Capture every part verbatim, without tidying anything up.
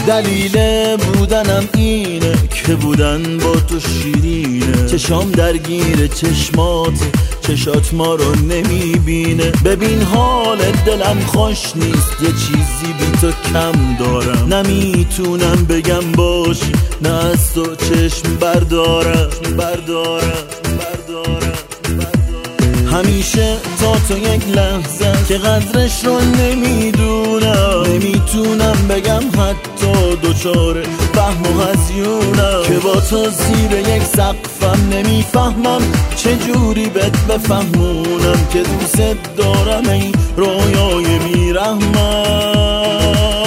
دلیل بودنم اینه که بودن با تو شیرینه. چشام درگیر چشمات، چشات ما رو نمیبینه. ببین حال دلم خوش نیست، یه چیزی بی تو کم دارم. نمیتونم بگم باشی، نه از تو چشم بردارم بردارم بردارم همیشه تا تو یک لحظه که قدرش رو نمیدونم. نمیتونم بگم حتی دوچاره فهم و هزیونم که با تو زیر یک سقفم. نمیفهمم چجوری بهت بفهمونم که دوست دارم ای رویای بیرحمم.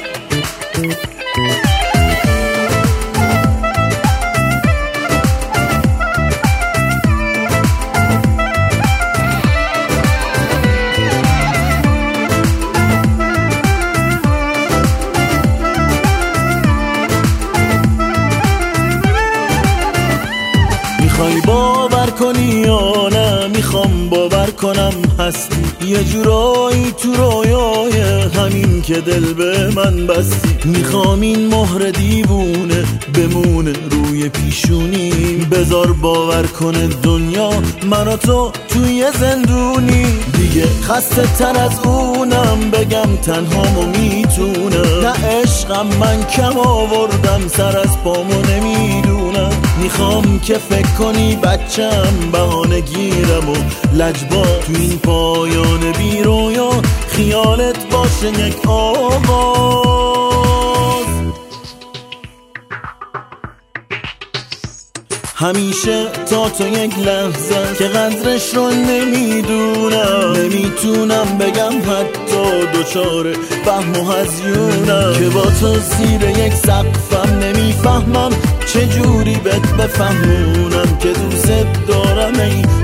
میخوای باور کنی یا نه؟ میخوام باور کنم هستی یه جورایی تو رویای همین که دل به من بستی. میخوام این مهر دیوونه بمونه روی پیشونی. بذار باور کنه دنیا من و تو توی زندونی. دیگه خسته تر از اونم بگم تنهامو میتونم. نه عشقم من کم آوردم، سر از پامو نمیدونم. میخوام که فکر کنی بچم بهانه گیرم و لجبا تو این پایان بی رویا خیالت باشه یک آواز. همیشه تا تو یک لحظه که قدرش رو نمیدونم. نمیتونم بگم حتی دوچاره فهم و هزیونم که با تو زیر یک سقفم. نمیفهمم چجوری بهت بفهمونم که دوست دارم ای